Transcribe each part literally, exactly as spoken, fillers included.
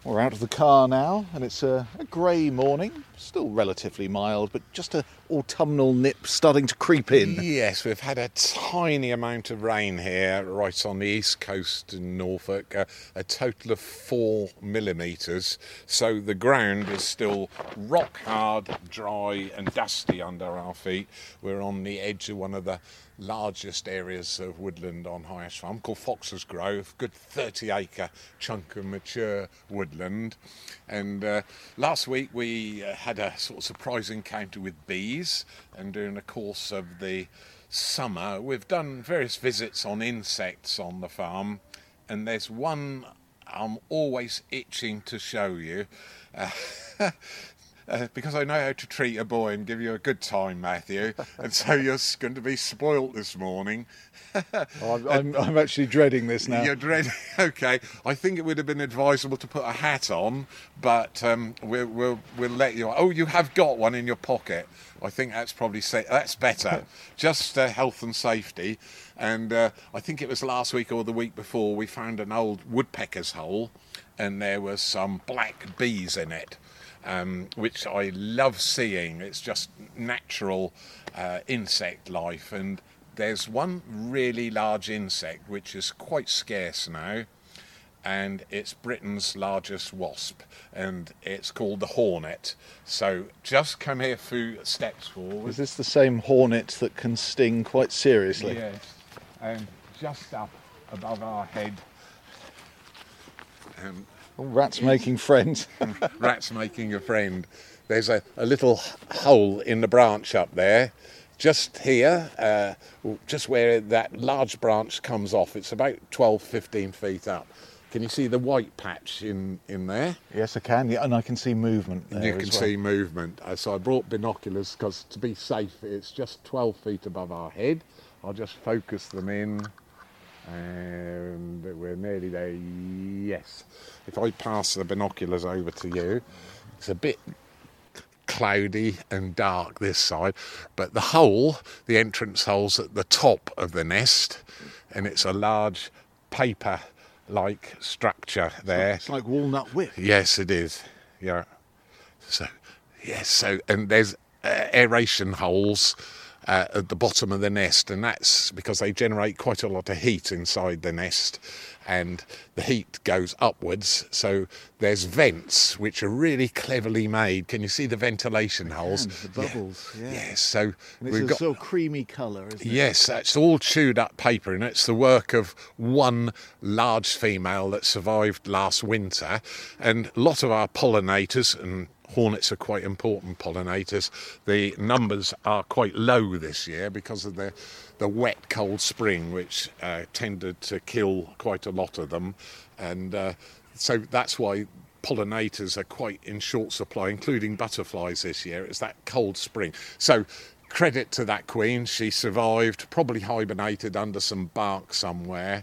We're out of the car now, and it's a, a grey morning, still relatively mild, but just an autumnal nip starting to creep in. Yes, we've had a tiny amount of rain here, right on the east coast in Norfolk, uh, a total of four millimetres. So the ground is still rock hard, dry and dusty under our feet. We're on the edge of one of the largest areas of woodland on Highash Farm called Fox's Grove, good thirty acre chunk of mature woodland. And uh, last week we uh, had a sort of surprise encounter with bees, and during the course of the summer we've done various visits on insects on the farm, and there's one I'm always itching to show you. Uh, Uh, because I know how to treat a boy and give you a good time, Matthew, and so you're going to be spoilt this morning. oh, I'm, I'm, I'm actually dreading this now. You're dreading. Okay, I think it would have been advisable to put a hat on, but um, we'll, we'll we'll let you. Oh, you have got one in your pocket. I think that's probably sa- that's better. Just uh, health and safety. And uh, I think it was last week or the week before we found an old woodpecker's hole, and there was some black bees in it. Um, which I love seeing. It's just natural uh, insect life, and there's one really large insect which is quite scarce now, and it's Britain's largest wasp, and it's called the hornet. So just come here a few steps forward. Is this the same hornet that can sting quite seriously? Yes, and just up above our head. Um, Oh, rats making friends. Rats making a friend. There's a, a little hole in the branch up there, just here, uh, just where that large branch comes off. It's about twelve, fifteen feet up. Can you see the white patch in, in there? Yes, I can, yeah, and I can see movement there. You can as well. see movement. Uh, so I brought binoculars because, to be safe, it's just twelve feet above our head. I'll just focus them in. And we're nearly there. Yes. If I pass the binoculars over to you, it's a bit cloudy and dark this side, but the hole, the entrance hole's at the top of the nest, and it's a large paper-like structure there. It's like walnut whip. Yes, it is. Yeah. So, yes. So, and there's uh, aeration holes Uh, at the bottom of the nest, and that's because they generate quite a lot of heat inside the nest, and the heat goes upwards, so there's vents which are really cleverly made. Can you see the ventilation holes? The bubbles, yeah. yeah. Yes, so and it's we've a got sort of creamy colour, isn't it? Yes, that's all chewed up paper, and it's the work of one large female that survived last winter, and a lot of our pollinators, and hornets are quite important pollinators, the numbers are quite low this year because of the the wet cold spring, which uh, tended to kill quite a lot of them, and uh, so that's why pollinators are quite in short supply, including butterflies this year. It's that cold spring. So credit to that queen, she survived, probably hibernated under some bark somewhere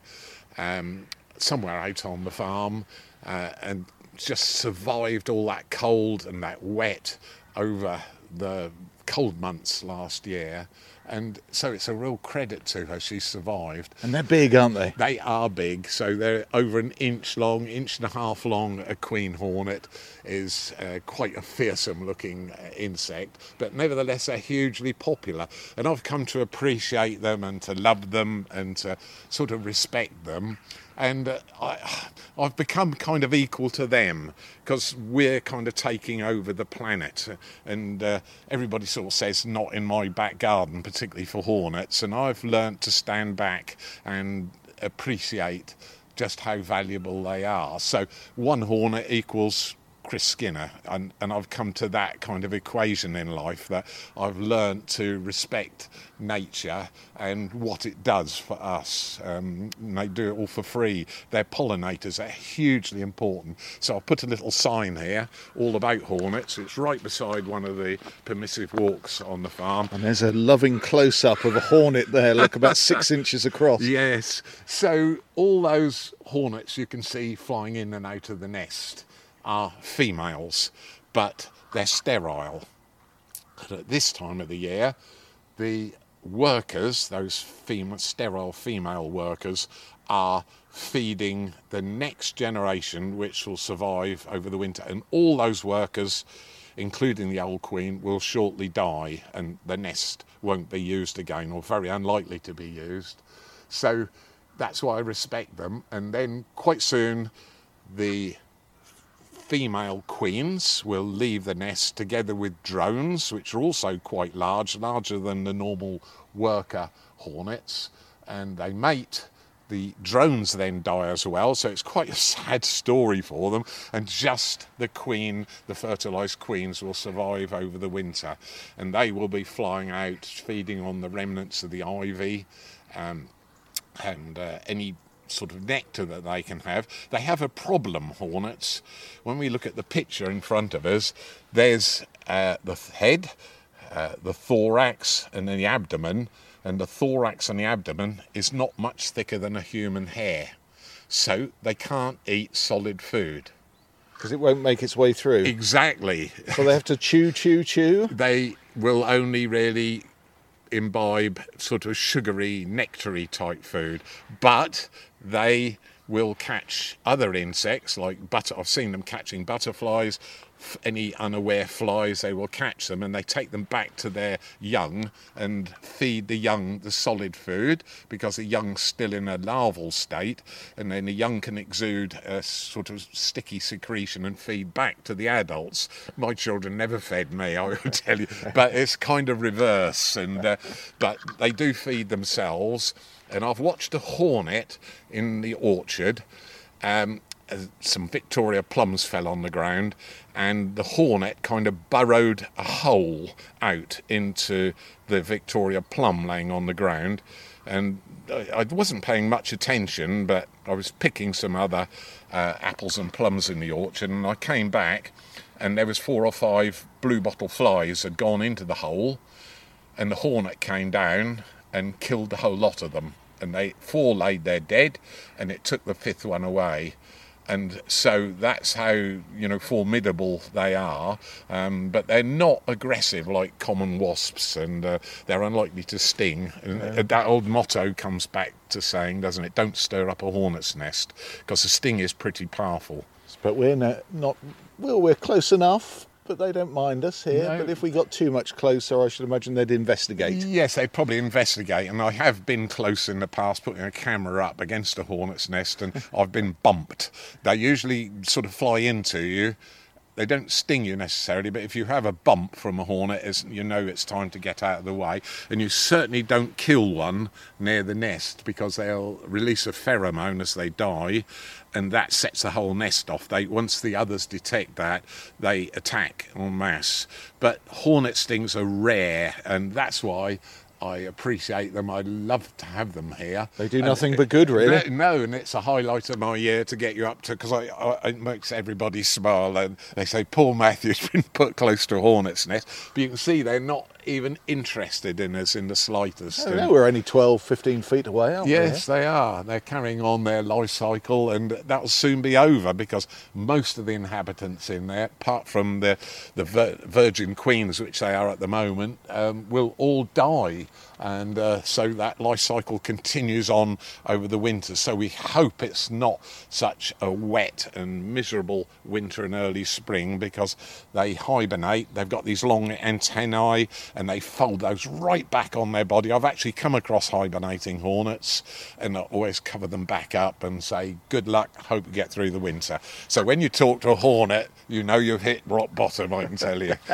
um, somewhere out on the farm, uh, and just survived all that cold and that wet over the cold months last year, and so it's a real credit to her, she survived. And they're big, aren't they? They are big, so they're over an inch long, inch and a half long. A queen hornet is uh, quite a fearsome looking uh, insect, but nevertheless they're hugely popular, and I've come to appreciate them and to love them and to sort of respect them. And uh, I, I've become kind of equal to them because we're kind of taking over the planet. And uh, everybody sort of says, not in my back garden, particularly for hornets. And I've learnt to stand back and appreciate just how valuable they are. So one hornet equals Chris Skinner, and, and I've come to that kind of equation in life, that I've learnt to respect nature and what it does for us. Um, they do it all for free. They're pollinators, they're hugely important. So I've put a little sign here all about hornets. It's right beside one of the permissive walks on the farm. And there's a loving close-up of a hornet there, look, about six inches across. Yes, so all those hornets you can see flying in and out of the nest are females, but they're sterile. But at this time of the year, the workers, those fem- sterile female workers, are feeding the next generation, which will survive over the winter. And all those workers, including the old queen, will shortly die, and the nest won't be used again, or very unlikely to be used. So that's why I respect them. And then quite soon the female queens will leave the nest together with drones, which are also quite large, larger than the normal worker hornets, and they mate. The drones then die as well, so it's quite a sad story for them, and just the queen, the fertilised queens, will survive over the winter, and they will be flying out, feeding on the remnants of the ivy um, and uh, any sort of nectar that they can have. They have a problem, hornets. When we look at the picture in front of us, there's uh, the head, uh, the thorax, and then the abdomen. And the thorax and the abdomen is not much thicker than a human hair. So they can't eat solid food. Because it won't make its way through. Exactly. So they have to chew, chew, chew? They will only really imbibe sort of sugary, nectary type food. But they will catch other insects like butter. I've seen them catching butterflies, any unaware flies. They will catch them and they take them back to their young and feed the young the solid food, because the young's still in a larval state, and then the young can exude a sort of sticky secretion and feed back to the adults. My children never fed me, I will tell you, but it's kind of reverse. And uh, but they do feed themselves. And I've watched a hornet in the orchard. Um, some Victoria plums fell on the ground, and the hornet kind of burrowed a hole out into the Victoria plum laying on the ground. And I wasn't paying much attention, but I was picking some other uh, apples and plums in the orchard, and I came back and there was four or five blue bottle flies had gone into the hole, and the hornet came down and killed the whole lot of them. And they four laid there dead, and it took the fifth one away. And so that's how, you know, formidable they are. Um, but they're not aggressive like common wasps, and uh, they're unlikely to sting. And Yeah. that old motto comes back to saying, doesn't it? Don't stir up a hornet's nest, because the sting is pretty powerful. But we're no, not, well, we're close enough, but they don't mind us here. No. But if we got too much closer, I should imagine they'd investigate. Yes, they probably investigate, and I have been close in the past, putting a camera up against a hornet's nest, and I've been bumped. They usually sort of fly into you. They don't sting you necessarily, but if you have a bump from a hornet, it's, you know it's time to get out of the way. And you certainly don't kill one near the nest, because they'll release a pheromone as they die, and that sets the whole nest off. They once the others detect that, they attack en masse. But hornet stings are rare, and that's why I appreciate them. I love to have them here. They do nothing but good, really. No, and it's a highlight of my year to get you up to, because I, I, it makes everybody smile, and they say, poor Matthew's been put close to a hornet's nest. But you can see they're not even interested in us in the slightest. Oh, no, we're only twelve, fifteen feet away, aren't Yes, they are. They're carrying on their life cycle, and that'll soon be over, because most of the inhabitants in there, apart from the the vir- virgin queens, which they are at the moment, um, will all die. And uh, so that life cycle continues on over the winter. So we hope it's not such a wet and miserable winter and early spring, because they hibernate. They've got these long antennae, and they fold those right back on their body. I've actually come across hibernating hornets, and I always cover them back up and say, good luck, hope you get through the winter. So when you talk to a hornet, you know you've hit rock bottom, I can tell you.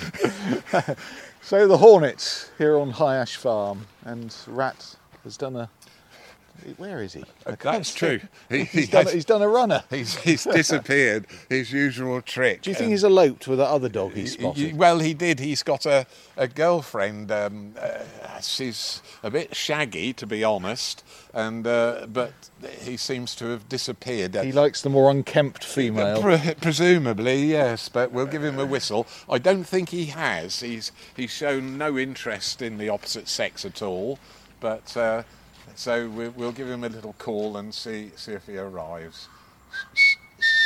So the hornets here on High Ash Farm, and Rat has done a... Where is he? I can't That's see. true. He, he He's done, has- he's done a runner. He's, he's disappeared, his usual trick. Do you think Um, he's eloped with that other dog he y- spotted? y- Well, he did. He's got a, a girlfriend. Um, uh, she's a bit shaggy, to be honest, and uh, but he seems to have disappeared. He likes the more unkempt female. Pre- presumably, yes, but we'll give him a whistle. I don't think he has. He's he's shown no interest in the opposite sex at all, but. Uh, So we- we'll give him a little call and see see if he arrives.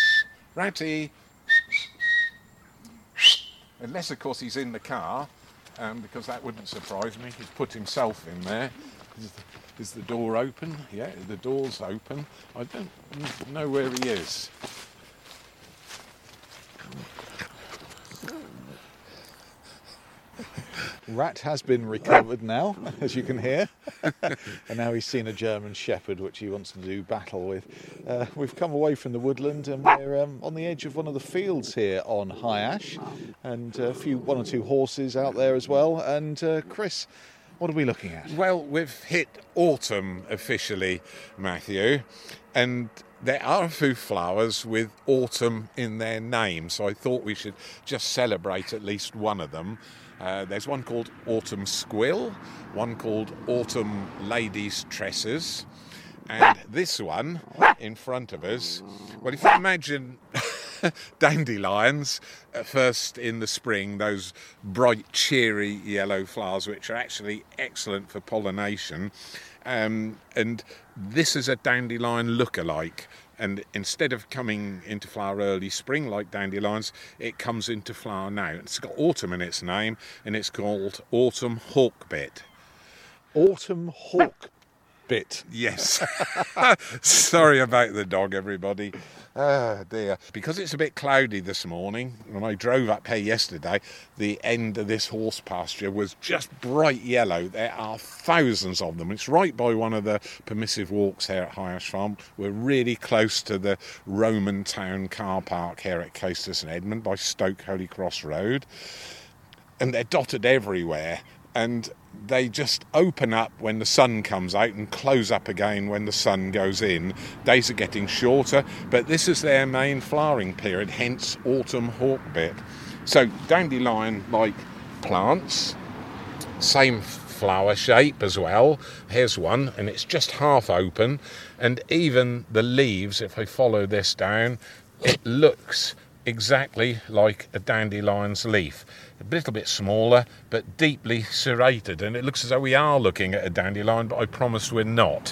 Ratty! Unless, of course, he's in the car. um, because that wouldn't surprise me. He's put himself in there. Is the, is the door open? Yeah, the door's open. I don't know where he is. Rat has been recovered now, as you can hear, and now he's seen a German Shepherd which he wants to do battle with. Uh, we've come away from the woodland and we're um, on the edge of one of the fields here on High Ash, and a few, one or two horses out there as well. And uh, Chris, what are we looking at? Well, we've hit autumn officially, Matthew, and there are a few flowers with autumn in their name, so I thought we should just celebrate at least one of them. Uh, there's one called Autumn Squill, one called Autumn Ladies' Tresses, and this one in front of us, well, if you imagine dandelions, at first in the spring, those bright, cheery yellow flowers, which are actually excellent for pollination, um, and this is a dandelion look-alike. And instead of coming into flower early spring like dandelions, it comes into flower now. It's got autumn in its name, and it's called Autumn Hawkbit. Autumn Hawkbit. Yes. Sorry about the dog, everybody. Oh dear. Because it's a bit cloudy this morning, when I drove up here yesterday, the end of this horse pasture was just bright yellow. There are thousands of them. It's right by one of the permissive walks here at High Ash Farm. We're really close to the Roman town car park here at Caistor St Edmund by Stoke Holy Cross Road. And they're dotted everywhere. And they just open up when the sun comes out and close up again when the sun goes in. Days are getting shorter, but this is their main flowering period, hence Autumn Hawkbit. So dandelion-like plants, same flower shape as well. Here's one, and it's just half open, and even the leaves, if I follow this down, it looks exactly like a dandelion's leaf. A little bit smaller, but deeply serrated, and it looks as though we are looking at a dandelion, but I promise we're not.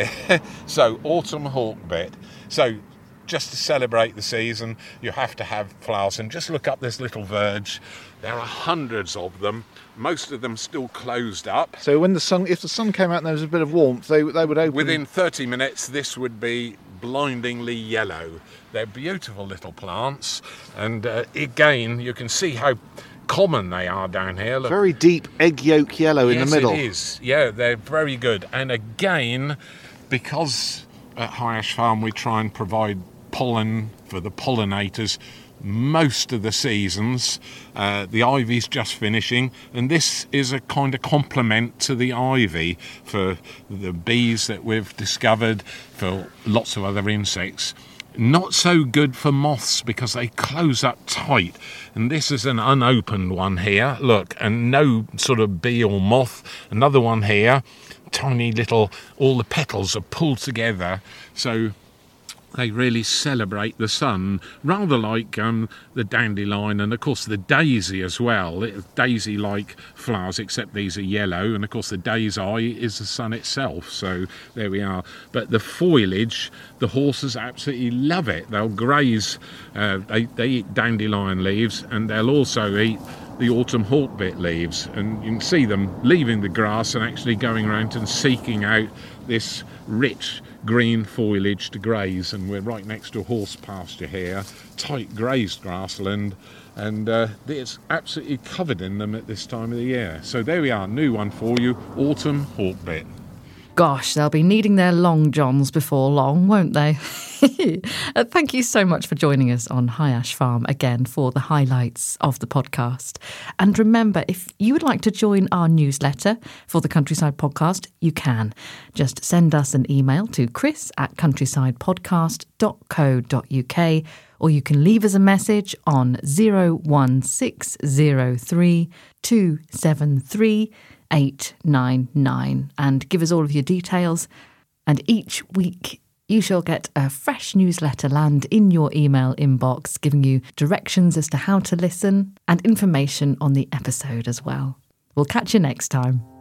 So, Autumn Hawkbit. So, just to celebrate the season, you have to have flowers, and just look up this little verge. There are hundreds of them, most of them still closed up. So when the sun, if the sun came out and there was a bit of warmth, they, they would open... Within thirty minutes, this would be blindingly yellow. They're beautiful little plants, and uh, again, you can see how common they are down here. Look. Very deep egg yolk yellow in yes, the middle. It is. Yeah, they're very good. And again, because at High Ash Farm we try and provide pollen for the pollinators most of the seasons, uh, the ivy's just finishing, and this is a kind of complement to the ivy for the bees that we've discovered, for lots of other insects. Not so good for moths because they close up tight, and this is an unopened one here, look, and no sort of bee or moth. Another one here, tiny little, all the petals are pulled together, so they really celebrate the sun, rather like um, the dandelion and, of course, the daisy as well. Daisy-like flowers, except these are yellow, and, of course, the day's eye is the sun itself, so there we are. But the foliage, the horses absolutely love it. They'll graze, uh, they, they eat dandelion leaves, and they'll also eat the autumn hawkbit leaves, and you can see them leaving the grass and actually going around and seeking out this rich green foliage to graze. And we're right next to a horse pasture here, tight grazed grassland, and uh, it's absolutely covered in them at this time of the year. So there we are, new one for you, autumn hawkbit. Gosh, they'll be needing their long johns before long, won't they? uh, thank you so much for joining us on High Ash Farm again for the highlights of the podcast. And remember, if you would like to join our newsletter for the Countryside Podcast, you can. Just send us an email to chris at countrysidepodcast dot co dot uk, or you can leave us a message on zero one six zero three two seven three eight nine nine and give us all of your details, and each week you shall get a fresh newsletter land in your email inbox, giving you directions as to how to listen and information on the episode as well. We'll catch you next time.